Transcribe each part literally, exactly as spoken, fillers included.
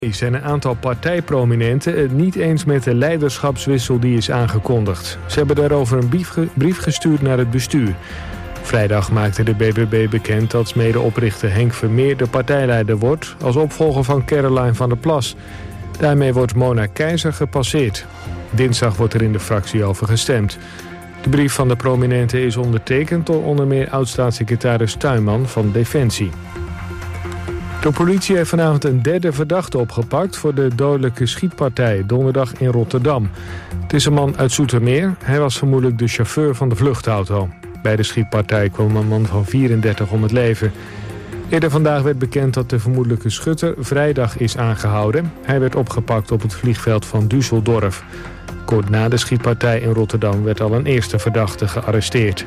zijn een aantal partijprominenten het niet eens met de leiderschapswissel die is aangekondigd. Ze hebben daarover een brief, ge- brief gestuurd naar het bestuur. Vrijdag maakte de B B B bekend dat medeoprichter Henk Vermeer de partijleider wordt als opvolger van Caroline van der Plas. Daarmee wordt Mona Keizer gepasseerd. Dinsdag wordt er in de fractie over gestemd. De brief van de prominenten is ondertekend door onder meer oud-staatssecretaris Tuinman van Defensie. De politie heeft vanavond een derde verdachte opgepakt voor de dodelijke schietpartij donderdag in Rotterdam. Het is een man uit Zoetermeer. Hij was vermoedelijk de chauffeur van de vluchtauto. Bij de schietpartij kwam een man van vierendertig om het leven. Eerder vandaag werd bekend dat de vermoedelijke schutter vrijdag is aangehouden. Hij werd opgepakt op het vliegveld van Düsseldorf. Kort na de schietpartij in Rotterdam werd al een eerste verdachte gearresteerd.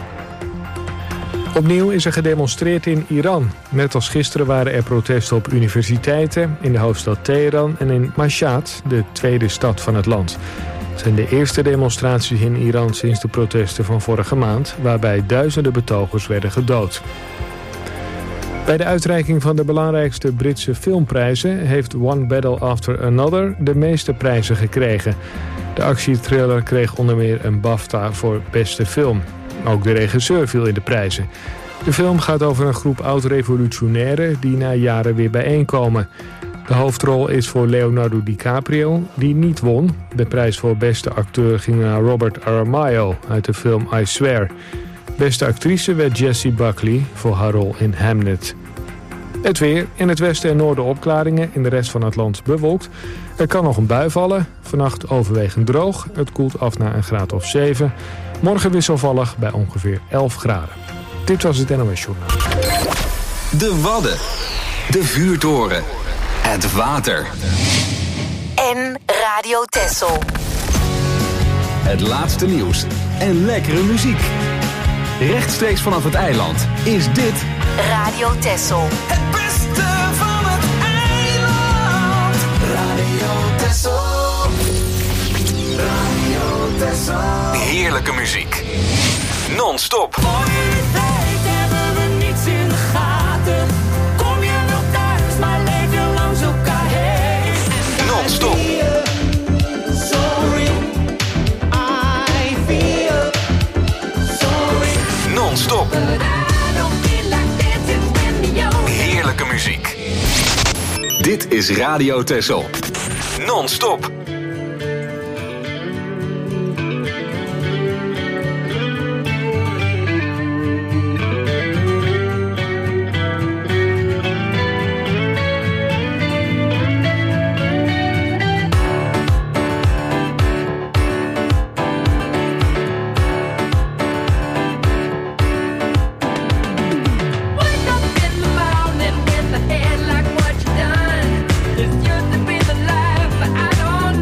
Opnieuw is er gedemonstreerd in Iran. Net als gisteren waren er protesten op universiteiten, in de hoofdstad Teheran en in Mashhad, de tweede stad van het land. Het zijn de eerste demonstraties in Iran sinds de protesten van vorige maand, waarbij duizenden betogers werden gedood. Bij de uitreiking van de belangrijkste Britse filmprijzen heeft One Battle After Another de meeste prijzen gekregen. De actietriller kreeg onder meer een BAFTA voor beste film. Ook de regisseur viel in de prijzen. De film gaat over een groep oud-revolutionairen die na jaren weer bijeenkomen. De hoofdrol is voor Leonardo DiCaprio, die niet won. De prijs voor beste acteur ging naar Robert Aramayo uit de film I Swear. Beste actrice werd Jessie Buckley voor haar rol in Hamnet. Het weer. In het westen en noorden opklaringen. In de rest van het land bewolkt. Er kan nog een bui vallen. Vannacht overwegend droog. Het koelt af naar een graad of zeven. Morgen wisselvallig bij ongeveer elf graden. Dit was het N O S Journaal. De Wadden. De Vuurtoren. Het water. En Radio Texel. Het laatste nieuws en lekkere muziek. Rechtstreeks vanaf het eiland is dit Radio Texel. Het beste van het eiland. Radio Texel. Radio Texel. heerlijke muziek. Non-stop. Voor je tijd hebben we niets in de gaten. Kom je wel thuis, maar leef je langs elkaar heen. Non-stop. Sorry, I feel sorry. Non-stop. Heerlijke muziek. Dit is Radio Texel. Non-stop. It's just to be the life, but I don't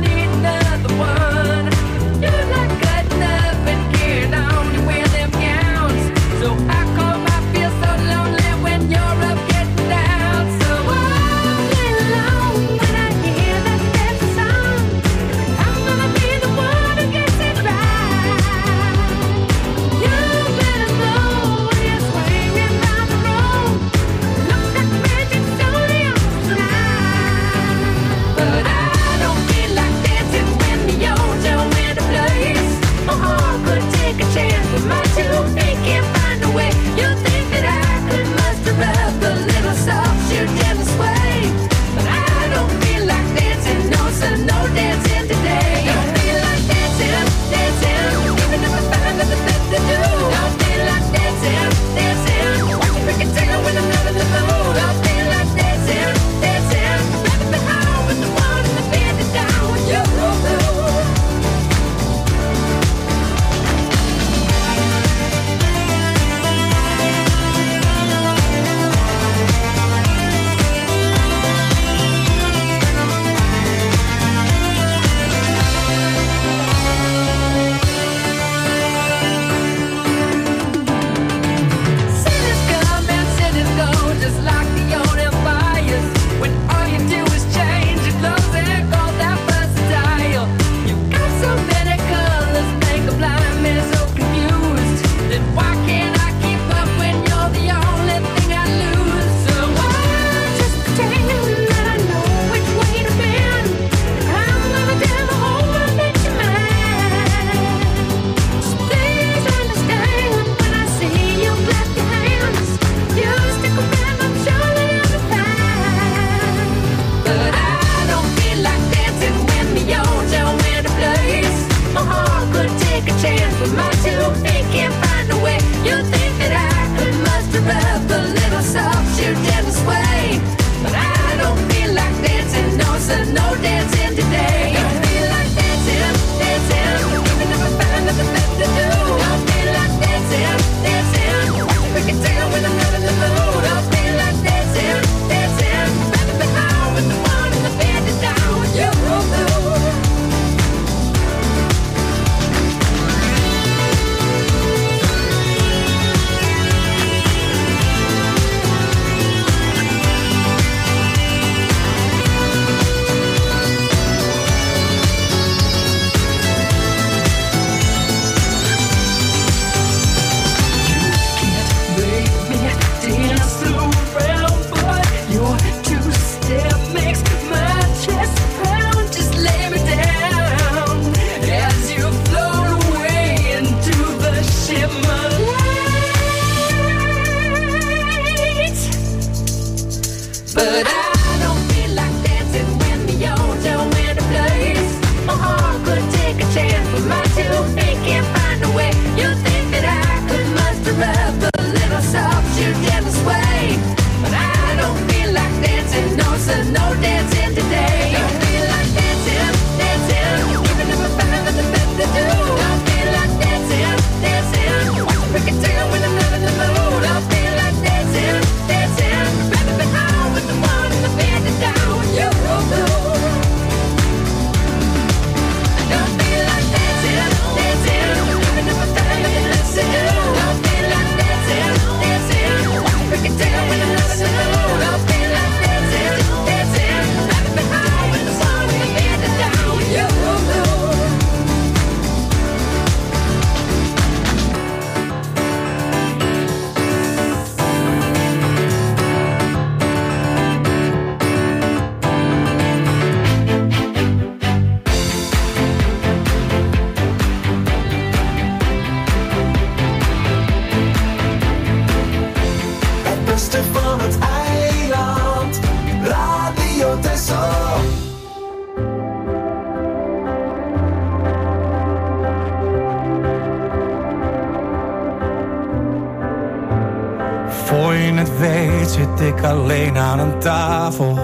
Voor je het weet zit ik alleen aan een tafel.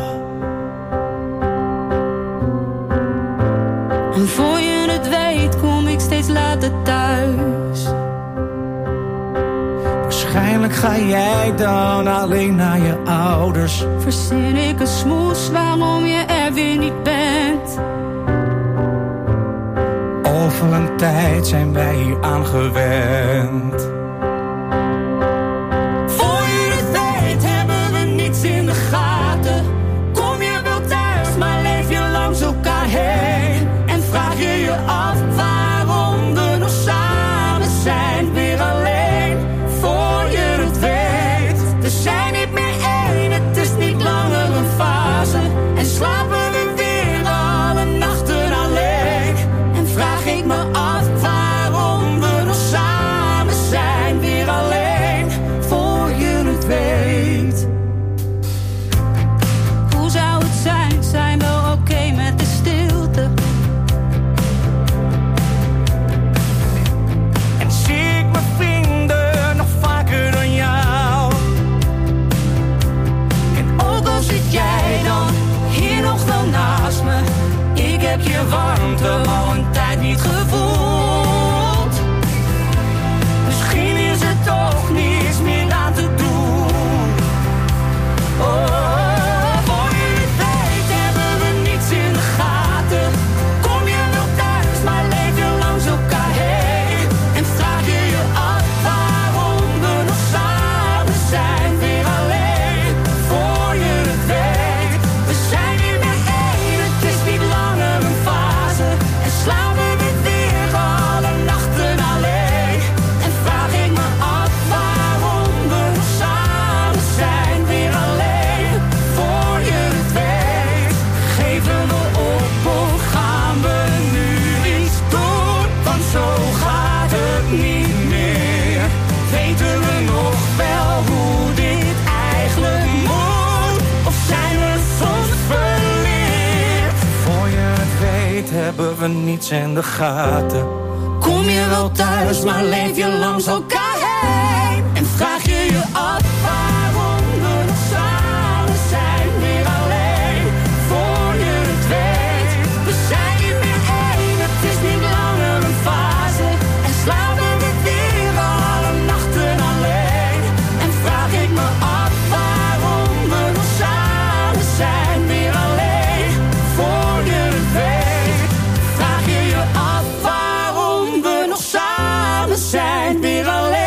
En voor je het weet kom ik steeds later thuis. Waarschijnlijk ga jij dan alleen naar je ouders. Verzin ik een smoes waarom je er weer niet bent. Over een tijd zijn wij hier aan gewend. In de gaten, kom je wel thuis, maar leef je langs elkaar heen. En vraag je je af waarom we nog samen zijn, weer alleen. Voor je het weet, we zijn niet meer één, het is niet langer een fase. En slapen we weer alle nachten alleen. En vraag ik me af waarom we nog samen zijn, weer alleen. Voor je het weet. Zijn we oké okay met de stilte? En zie ik mijn vrienden nog vaker dan jou? En ook al zit jij dan hier nog wel naast me, ik heb je warmte al een tijd niet gevoeld. Misschien is er toch niets meer aan te doen. Oh. Hebben we niets in de gaten. Kom je wel thuis, maar leef je langs elkaar heen. En vraag je je af waarom we nog samen zijn, weer alleen. Voor je het weet, we zijn niet meer één, het is niet langer een fase. En slapen we weer alle nachten alleen. En vraag ik me af waarom we nog samen zijn, weer alleen. Voor je het weet. Zijn weer alleen.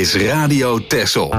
is Radio Texel.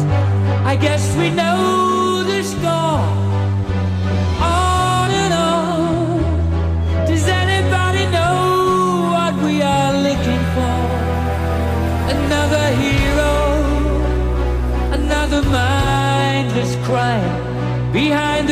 I guess we know the score. On and on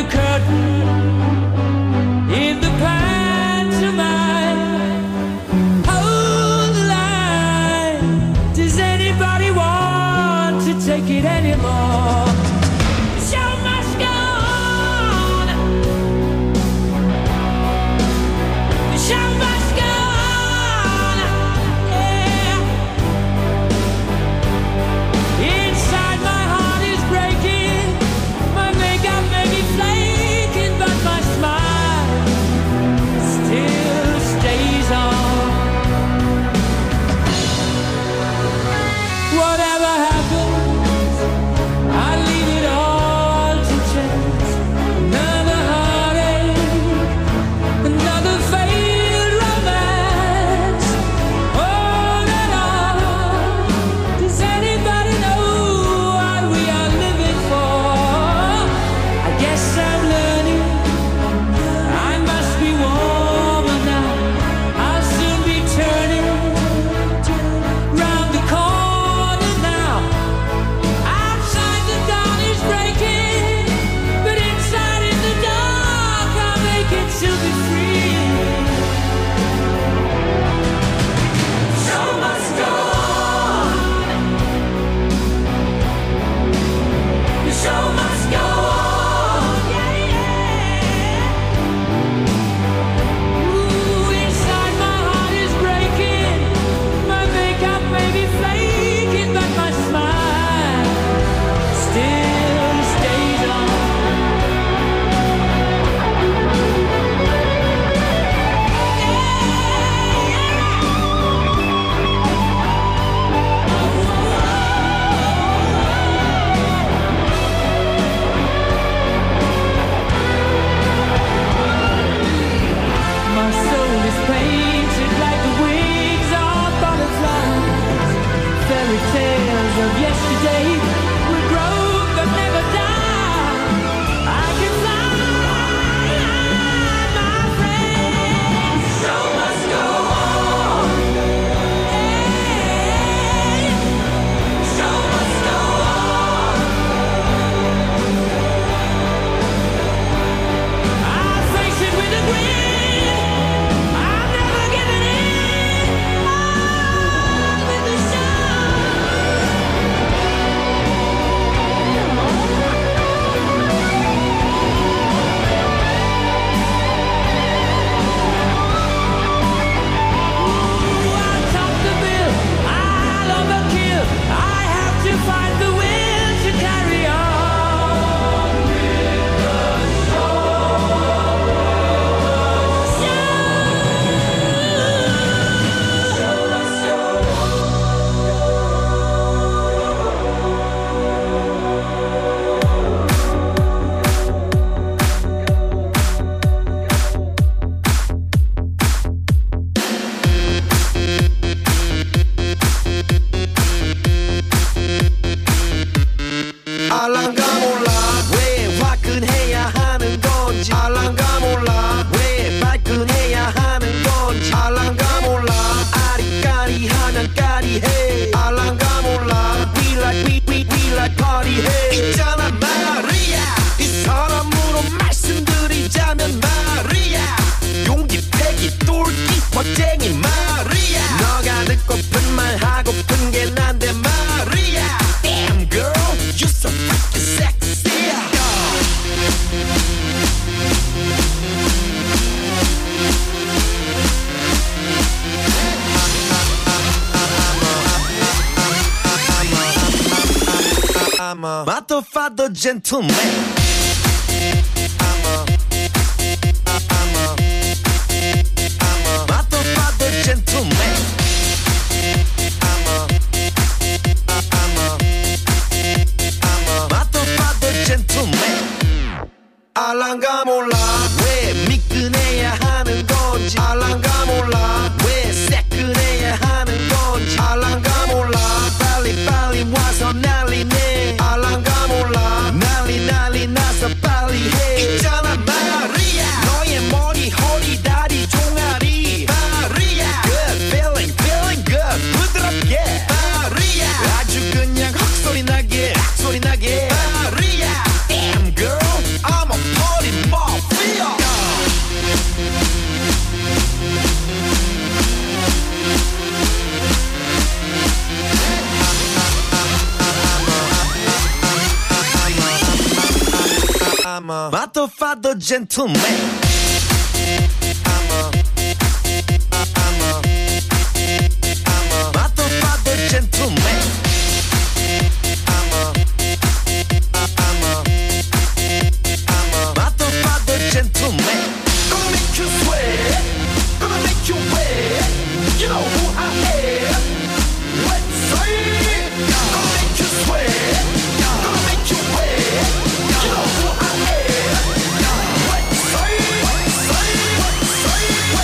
Matto gentleman. 알랑가 몰라 왜 미끈해야 하는 건지 알랑가 몰라 왜 새끈해야 하는 건지 알랑가 몰라 빨리 빨리 와서 난리네 알랑가 몰라 난리 난리 나서 빨리 해 Matofatto gentleman. I'm a, I'm a, I'm a Matofatto gentleman. I'm a, I'm a, I'm a Matofatto gentleman. Gonna make you sweat, gonna make you wet. You know who I am. Let's say, gonna make you sweat, gonna make you wet. You know who I am. Let's say, let's say, let's say,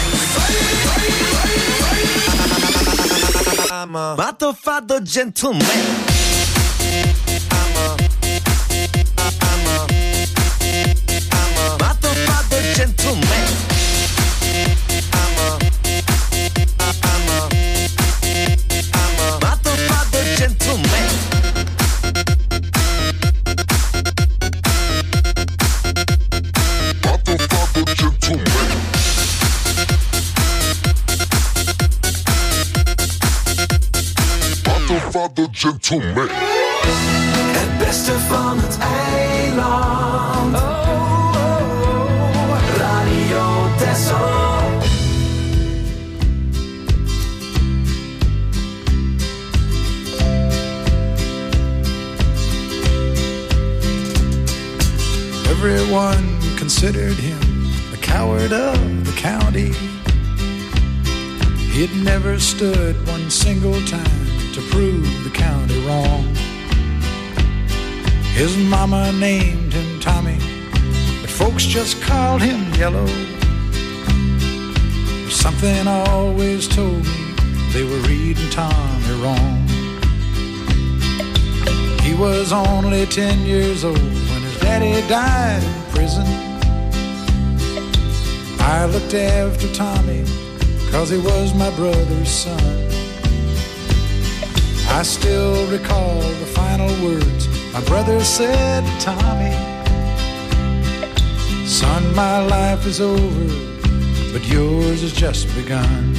let's say, I'm a Matofatto gentleman. I'm a, I'm a, I'm a Matofatto gentleman. I'm a, I'm a, I'm a Matofatto gentleman. Matofatto gentleman. Matofatto gentleman. Het beste van het eiland. Oh, oh, oh. Radio Texel. Everyone considered him the coward of the county. He'd never stood one single time to prove the county wrong. His mama named him Tommy, but folks just called him Yellow. Something always told me they were reading Tommy wrong. He was only ten years old when his daddy died in prison. I looked after Tommy 'cause he was my brother's son. I still recall the final words my brother said to Tommy. Son, my life is over, but yours has just begun.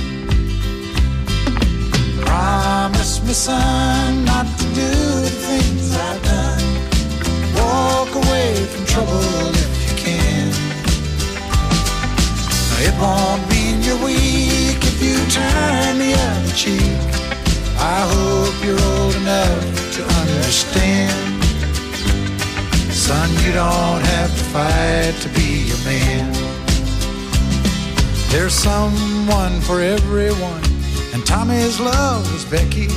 Promise me, son, not to do the things I've done. Walk away from trouble if you can. Now, it won't mean you're weak if you turn the other cheek. I hope you're old enough to understand. Son, you don't have to fight to be a man. There's someone for everyone, and Tommy's love was Becky.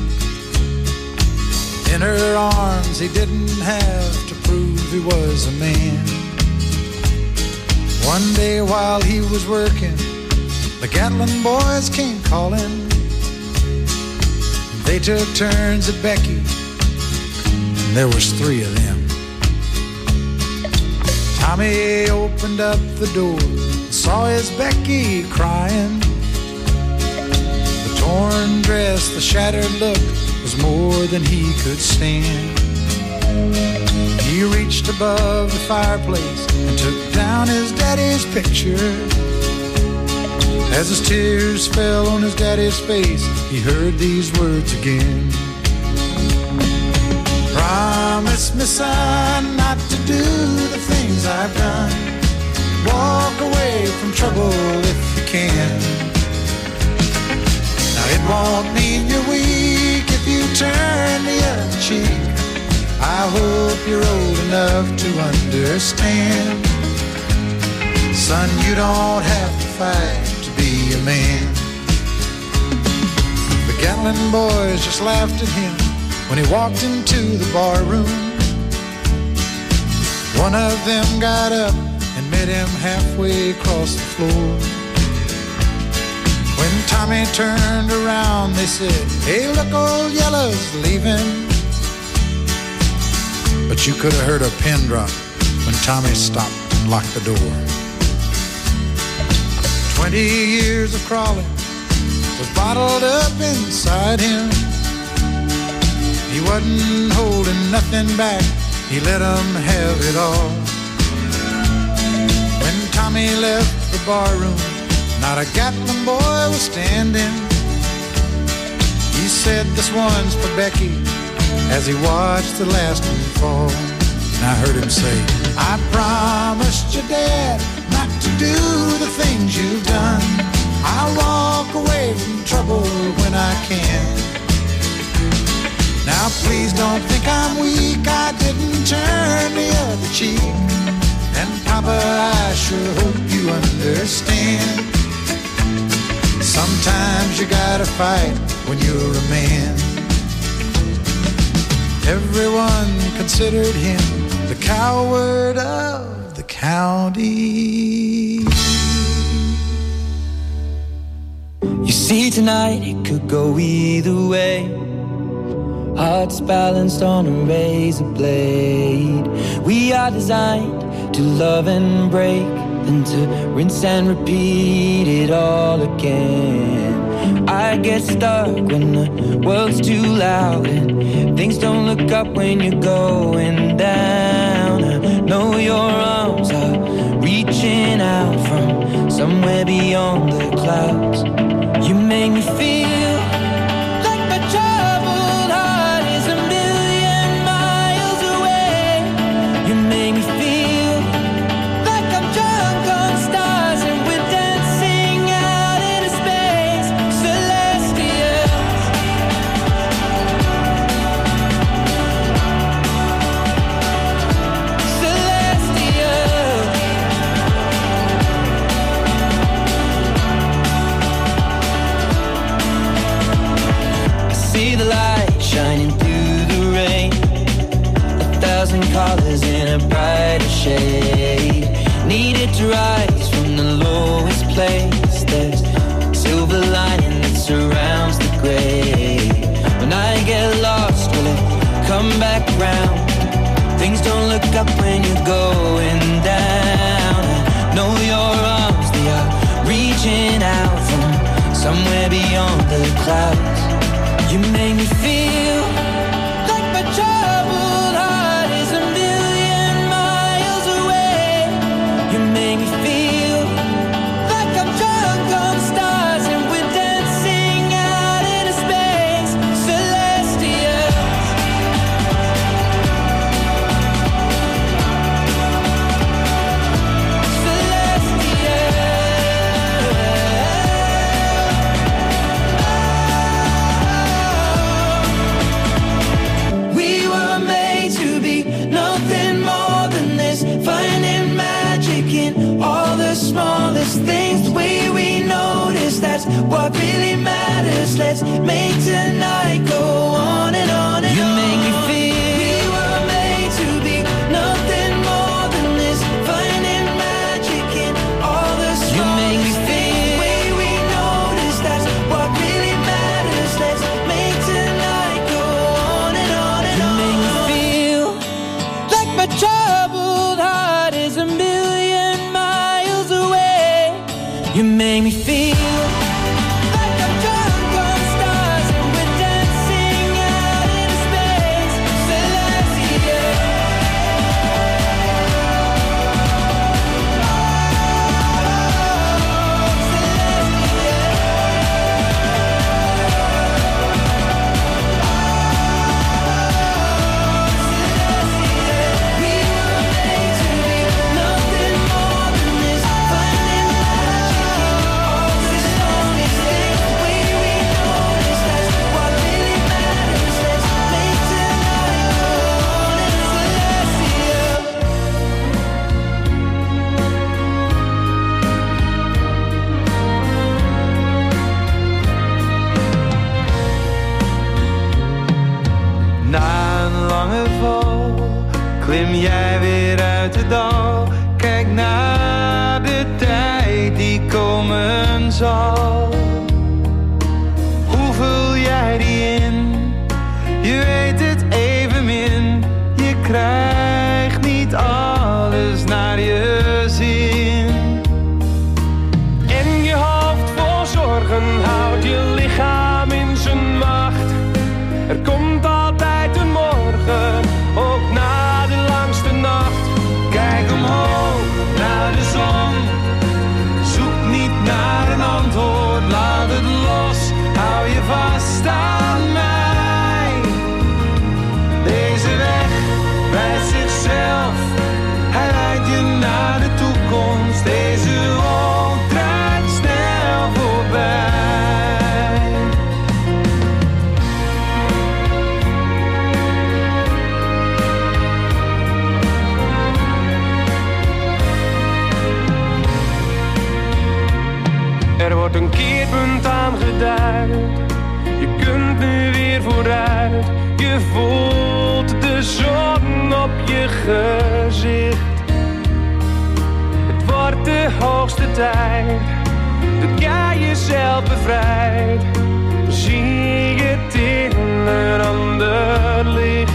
In her arms he didn't have to prove he was a man. One day while he was working, the Gatlin boys came calling. They took turns at Becky, and there was three of them. Tommy opened up the door and saw his Becky crying. The torn dress, the shattered look was more than he could stand. He reached above the fireplace and took down his daddy's picture. As his tears fell on his daddy's face, he heard these words again. Promise me, son, not to do the things I've done. Walk away from trouble if you can. Now, it won't mean you're weak if you turn the other cheek. I hope you're old enough to understand. Son, you don't have to fight to be a man. The Gatlin boys just laughed at him when he walked into the bar room. One of them got up and met him halfway across the floor. When Tommy turned around, they said, "Hey, look, old Yellow's leaving." But you could have heard a pin drop when Tommy stopped and locked the door. Twenty years of crawling was bottled up inside him. He wasn't holding nothing back, he let them have it all. When Tommy left the bar room, not a Gatlin boy was standing. He said, "This one's for Becky," as he watched the last one fall. And I heard him say, I promised your dad not to do the things you've done. I'll walk away from trouble when I can. Now please don't think I'm weak, I didn't turn the other cheek. And Papa, I sure hope you understand. Sometimes you gotta fight when you're a man. Everyone considered him the coward of the county. You see tonight it could go either way. Hearts balanced on a razor blade. We are designed to love and break, then to rinse and repeat it all again. I get stuck when the world's too loud and things don't look up when you're going down. I know your arms are reaching out from somewhere beyond the clouds. You make me feel like my troubled heart is a million miles away. You make me feel like I'm drunk on stars and we're dancing out into space. Celestials, celestials. I see the light shining through the rain, a thousand colors in a brighter shade. Needed to rise from the lowest place. There's silver lining that surrounds the gray. When I get lost, will it come back round? Things don't look up when you're going down. I know your arms, they are reaching out from somewhere beyond the clouds. You make me feel like my troubled heart is a million miles away. You make me feel like I'm drunk on stars and we're dancing out into space. Celestials, celestials. We were made to be nothing more than this, finding magic in all the smallest things. The way we notice, that's what really matters. Let's make tonight go on and on and you on. You make me feel we were made to be nothing more than this, finding magic in all the smallest you make me feel the way we notice, that's what really matters. Let's make tonight go on and on and you on. You make me feel like my troubled heart is a million miles away. You make me feel like I'm drunk on stars and we're dancing out into space. Celestial, we were made to be nothing more than this, finding magic in all the smallest things. The way we notice, that's what really matters. Let's make tonight go on and celestial. Na een lange val klim jij weer uit het dal. Kijk naar de tijd die komen zal. Hoe vul jij die in? Je weet het evenmin. Je krijgt niet alles naar je zin. En je hoofd vol zorgen houdt je lichaam in zijn macht. Er komt altijd een morgen, ook na de langste nacht. Kijk om vooruit. Je voelt de zon op je gezicht. Het wordt de hoogste tijd dat jij jezelf bevrijdt. Zie het in een ander licht.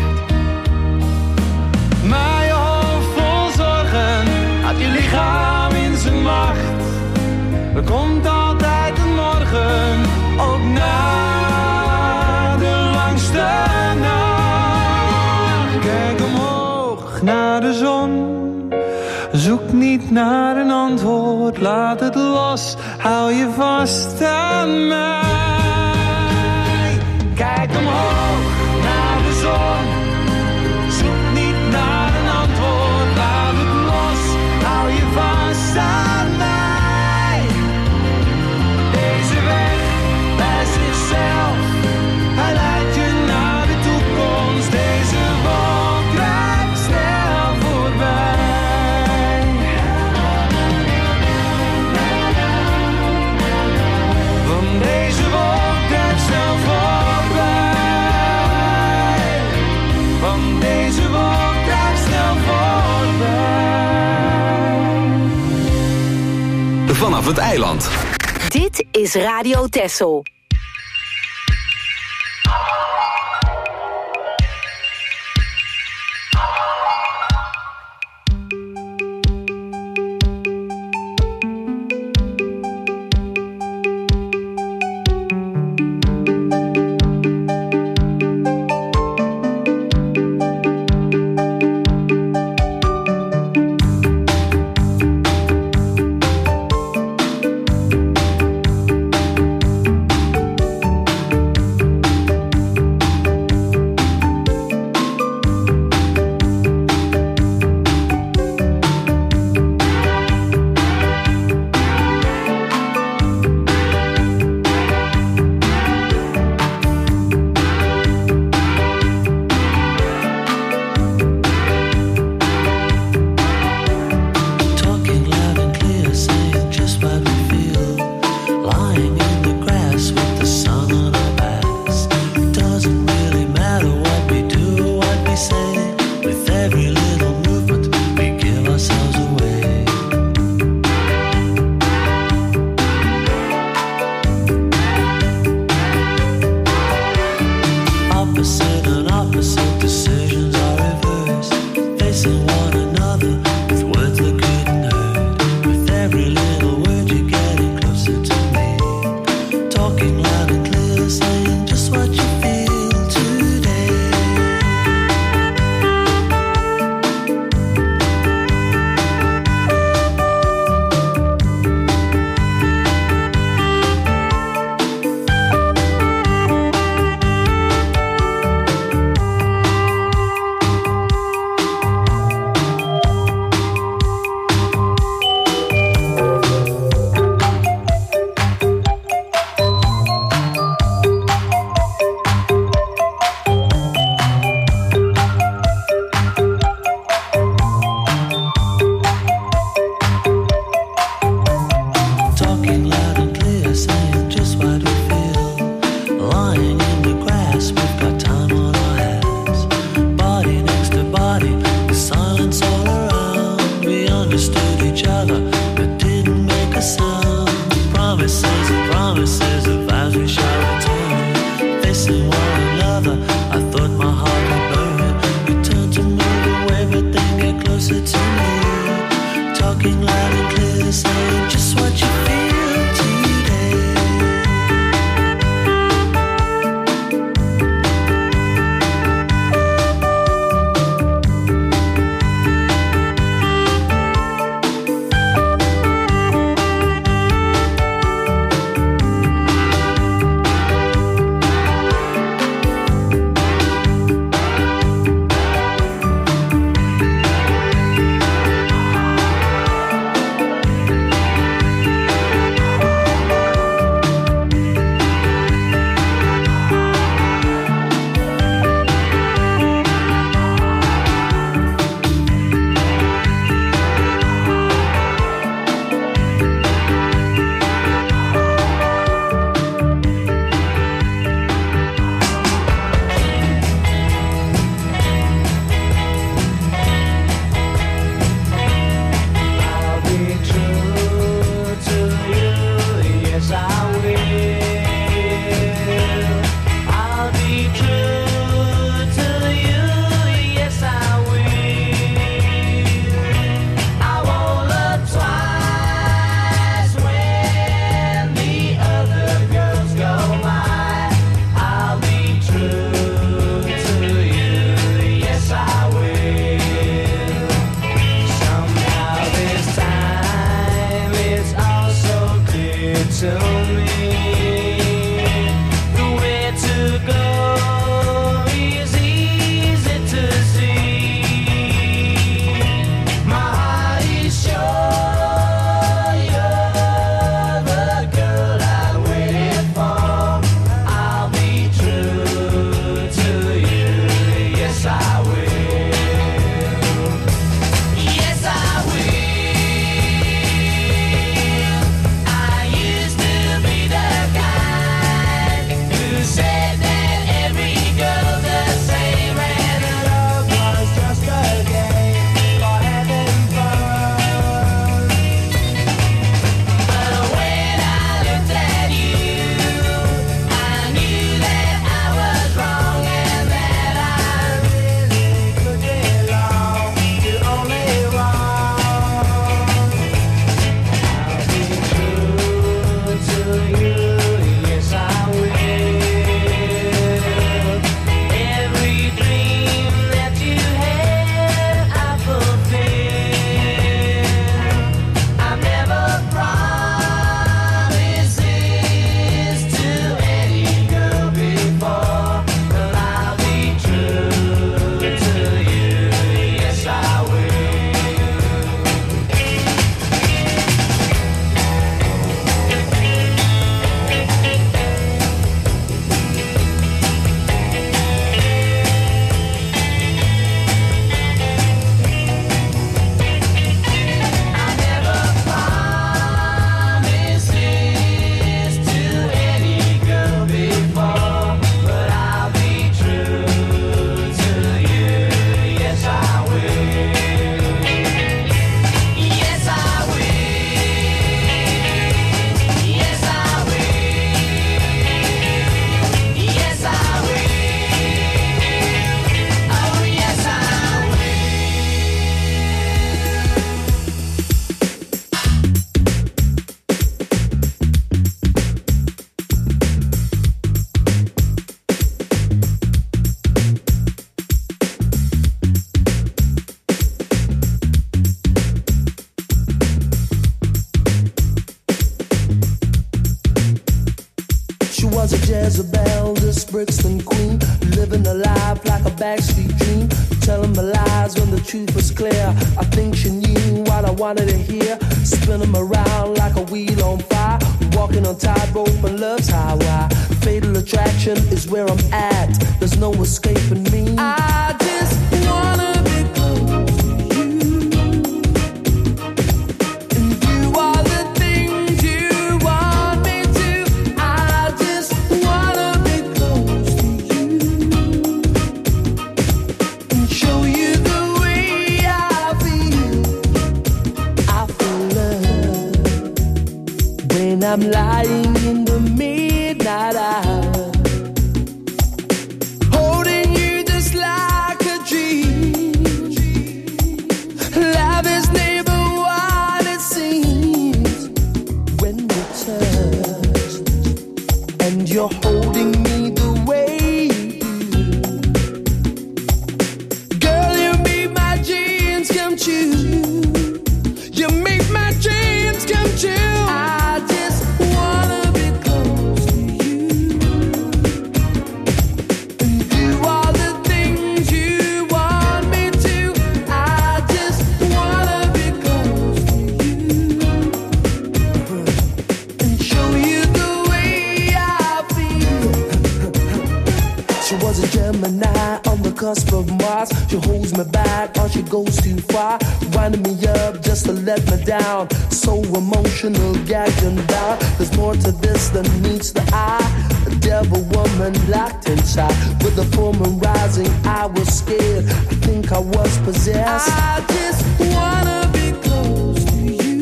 Maar je hoofd vol zorgen had je lichaam in zijn macht. Er komt altijd een morgen, ook na de langste nacht. Kijk omhoog naar de zon. Zoek niet naar een antwoord, laat het los, hou je vast aan mij. Kijk omhoog naar de zon. Zoek niet naar een antwoord, laat het los, hou je vast aan mij. Deze weg bij zichzelf, hij leidt je naar de toekomst. Deze wolk drijft snel voorbij. Van deze wolk drijft snel voorbij. Van deze wolk drijft snel voorbij. Vanaf het eiland. Dit is Radio Texel. Brixton queen, living a life like a backstreet dream, telling my lies when the truth was clear. I think she knew what I wanted to hear, spinning around like a wheel on fire, walking on tightrope and love's highway. Fatal attraction is where I'm at, there's no escaping me. I just wanna be close to you and do all the things you want me to. I just wanna be close to you and show you the way I feel. I feel love when I'm lying in the midnight hour, holding you just like a dream. Love is never what it seems when we touch, and you're holding me the way you do. Girl, you make my dreams come true. You make my dreams come true. I just wanna be close to you and do all the things you want me to. I just wanna be close to you and show you the way I feel. She was a Gemini on the cusp of Mars. She holds me back or she goes too far, winding me up just to let me down. So emotional, gagged and bound. There's more to this than meets the eye. A devil woman locked inside. With the full moon rising, I was scared. I think I was possessed. I just wanna be close to you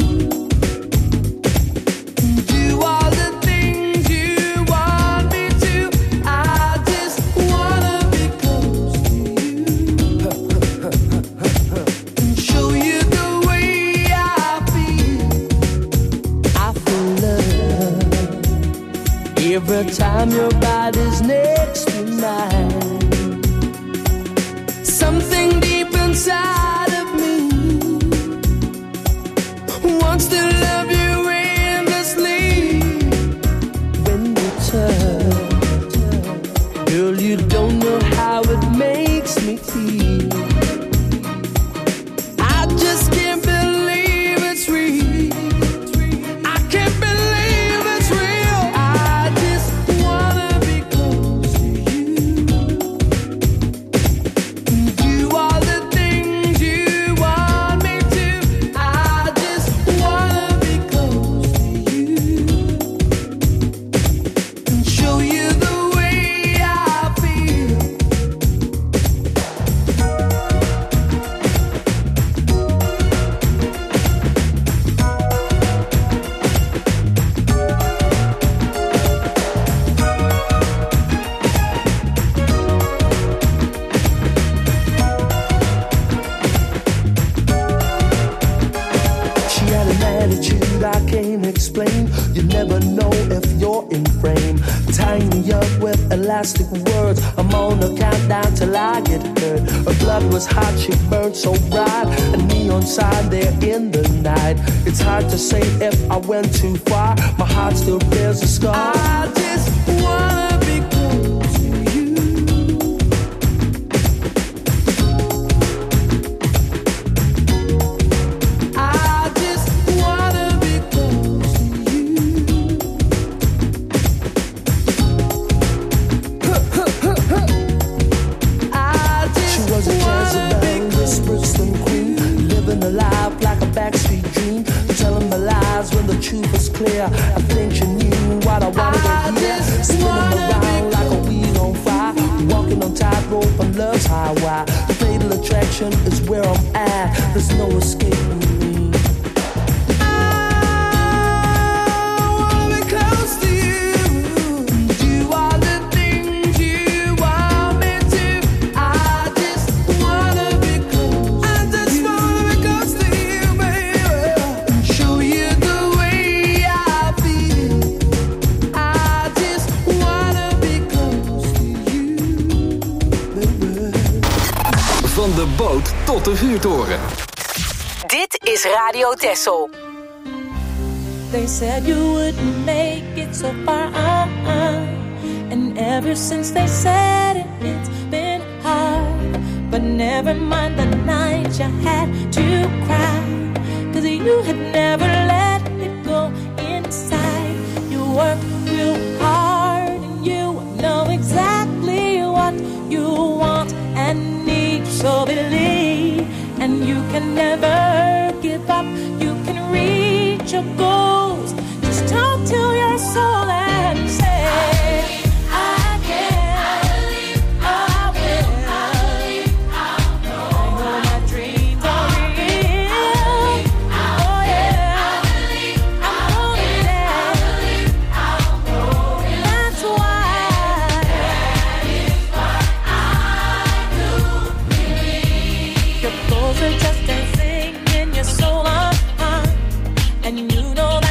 and do all the things you want me to. I just wanna be close to you and show you the way I feel. I feel love every time your body's next to mine. Something deep inside of me wants to love you endlessly. When we touch, girl, you don't know how it makes me feel. I just can't believe it's real. I can't believe it's real. I just wanna be close to you and do all the things you want me to. I just wanna be close to you and show you the way I feel. She had an attitude I can't explain. You never know if you're in frame. Tying me up with elastic words. I'm on a countdown till I get hurt. Her blood was hot, she burned so bright. A neon sign there in the night. It's hard to say if I went too far. My heart still bears a scar. I just wanna be close to you. I just wanna be close to you. I just she was a Jezebel, this Brixton queen, living a life like a backstreet dream, telling my lies when the truth was clear. I think she knew what I wanted to hear, spinning around like a wheel on fire, walking on tightrope on love's highway. Fatal attraction is where I'm at, there's no escaping me. I wanna be close to you and do all the things you want me to. I just wanna be close. I just wanna be close to you, baby, and show you the way I feel. I just wanna be close to you, baby. Van de boot tot de vuurtoren. Dit is Radio Texel. They said you wouldn't make it so far, uh-uh. And ever since they said it, it's been hard. But never mind the night you had to cry, 'cause you had never let it go inside. You work real hard and you know exactly what you want and need. So believe, and you can never give up. You can reach your goals. Just talk to your soul and say, I can, I believe, I will, I believe, I know, I know my dreams are real. Oh yeah, I believe, I know that, I believe, I know it. That's why that is what I do believe. Your goals are just dancing in your soul, uh, uh, and you know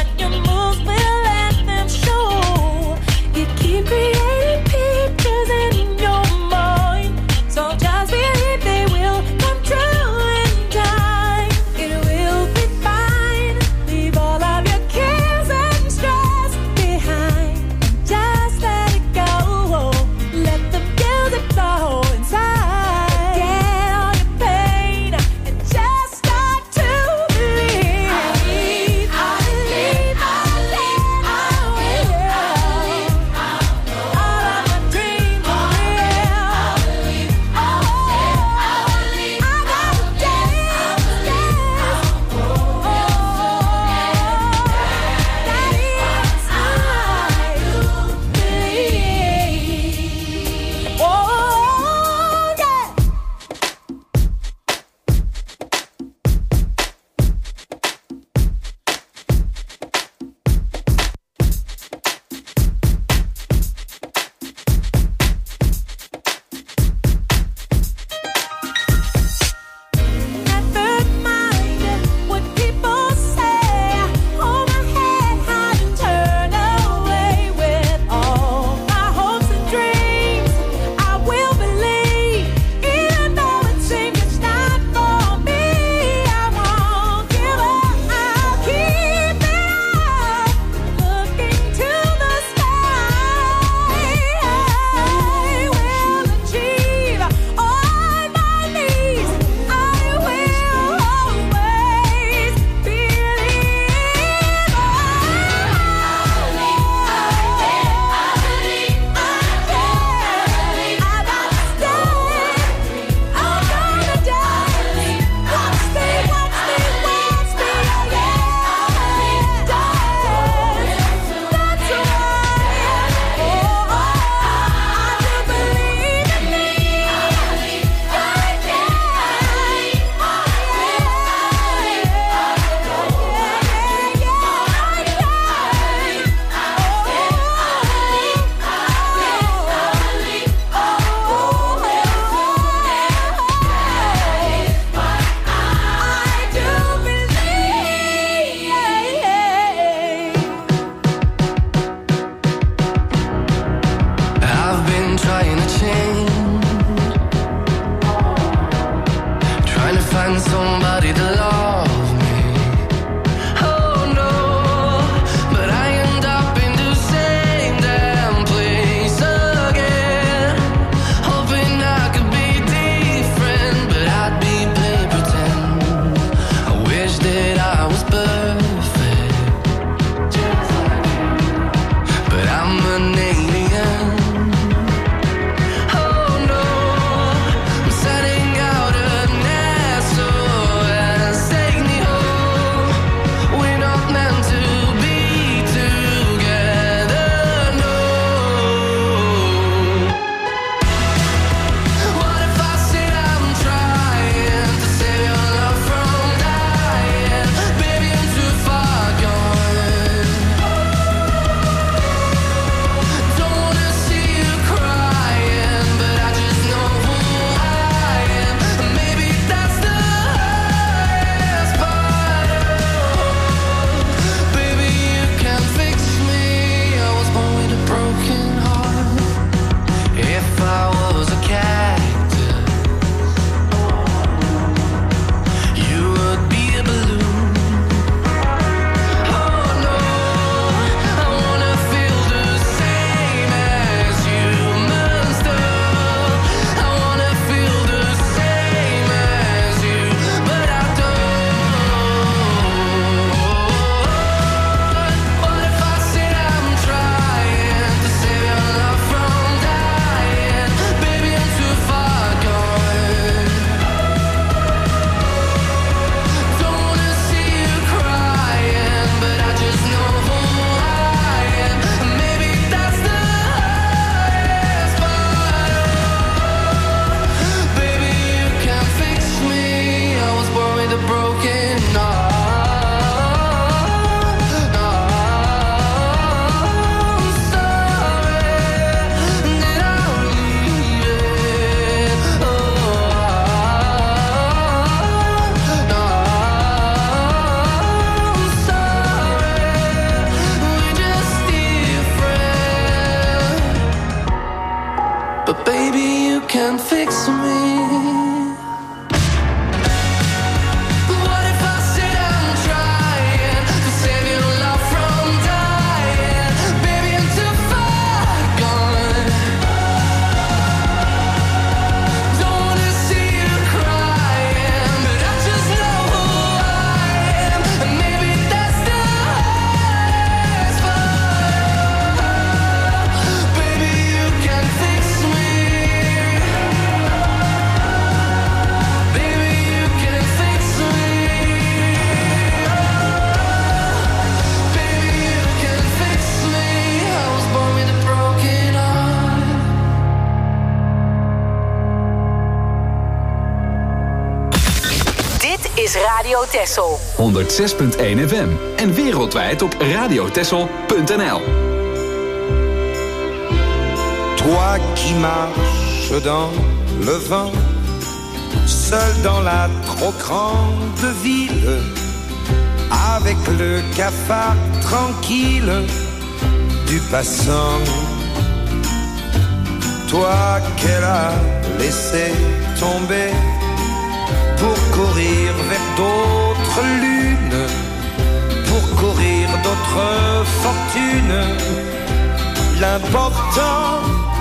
but baby, you can fix me. Is Radio Texel. honderd zes punt één F M en wereldwijd op radiotexel punt n l. Toi qui marches dans le vent, seul dans la trop grande ville, avec le cafard tranquille du passant. Toi qu'elle a laissé tomber pour courir vers d'autres lunes, pour courir d'autres fortunes. L'important,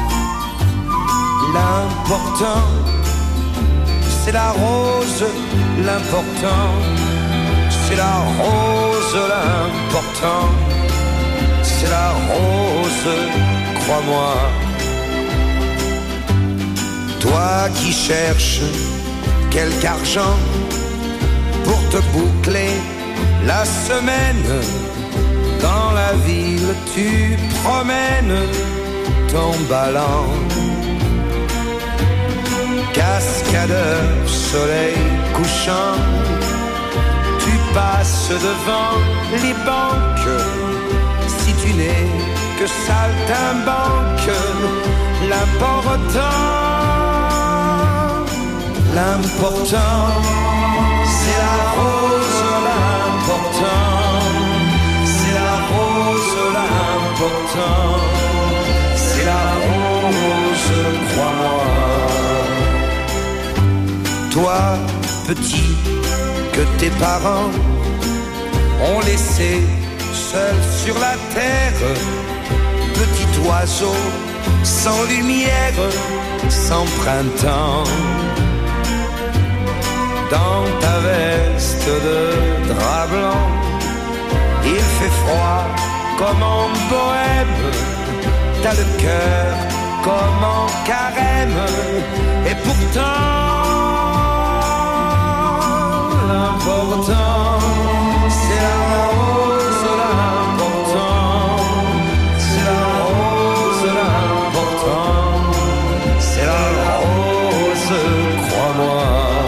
l'important, c'est la rose. L'important, c'est la rose. L'important, c'est la rose, crois-moi. Toi qui cherches quelque argent pour te boucler la semaine, dans la ville tu promènes ton ballon. Cascadeur, soleil couchant, tu passes devant les banques. Si tu n'es que saltimbanque, l'important, l'important, c'est la rose. L'important, c'est la rose. L'important, c'est la rose, crois-moi. Toi, petit, que tes parents ont laissé seul sur la terre, petit oiseau sans lumière, sans printemps. Dans ta veste de drap blanc, il fait froid comme en bohème. T'as le cœur comme en carême. Et pourtant, l'important, c'est la rose. L'important, c'est la rose. L'important, c'est la rose, crois-moi.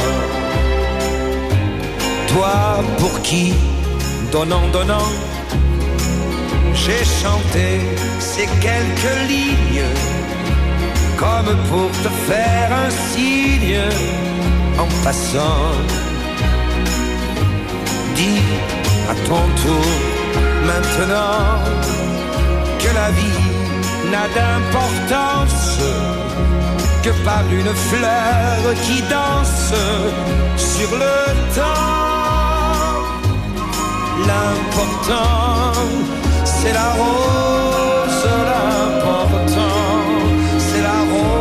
Toi pour qui, donnant, donnant, j'ai chanté ces quelques lignes, comme pour te faire un signe en passant. Dis à ton tour maintenant que la vie n'a d'importance que par une fleur qui danse sur le temps. L'important, c'est la rose.